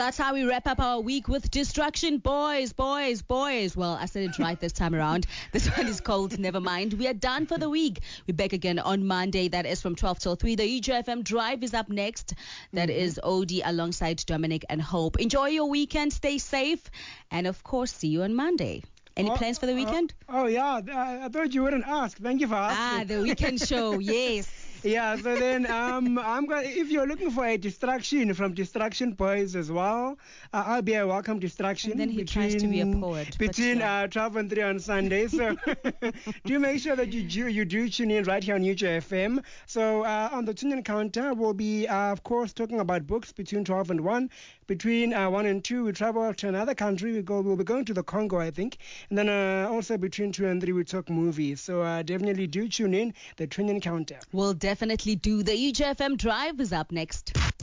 that's how we wrap up our week with Distraction Boys. Well, I said it right this time around. This one is called Nevermind. We are done for the week. We're back again on Monday. That is from 12 till 3. The UJFM Drive is up next. That is Odie alongside Dominic and Hope. Enjoy your weekend. Stay safe. And, of course, see you on Monday. Any plans for the weekend? I thought you wouldn't ask. Thank you for asking. The weekend show, yes. Yeah, so then I'm going. If you're looking for a distraction from Distraction Boys as well, I'll be a welcome distraction. And then he tries to be a poet. Between 12 and 3 on Sunday. So do make sure that you do tune in right here on UJFM. So on the tune-in counter, we'll be, of course, talking about books between 12 and 1. Between 1 and 2, we travel to another country. We'll be going to the Congo, I think. And then also between 2 and 3, we talk movies. So definitely do tune in, the tune-in counter. We'll definitely do. The UJFM Drive is up next. Can't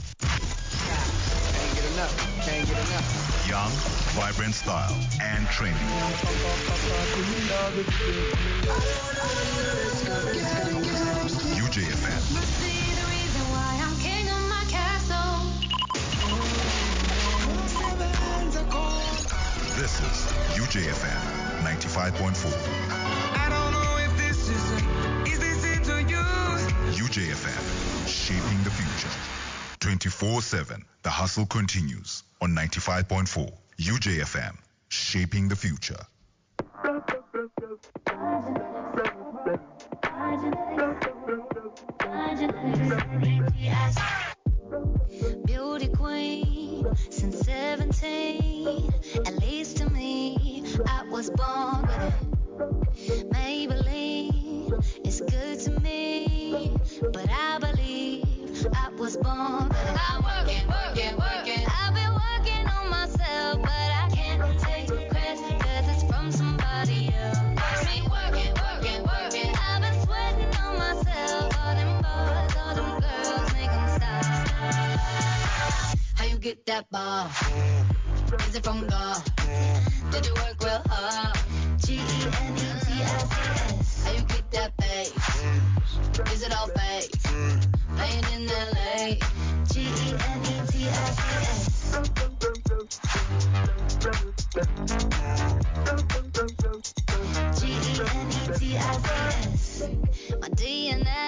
get enough. Young, vibrant style and training. UJFM. This is UJFM 95.4. I don't know if this is it to you? UJFM, shaping the future. 24/7, the hustle continues on 95.4. UJFM, shaping the future. Beauty queen since 17, at least to me, I was born with it. Maybelline is good to me, but I believe I was born with it. I'm working. I've been working on myself, but I can't take credit 'cause it's from somebody else. Me working. I've been sweating on myself. All them boys, all them girls, make them stop. How you get that ball? Is it from God? Did you work real hard? GENETS.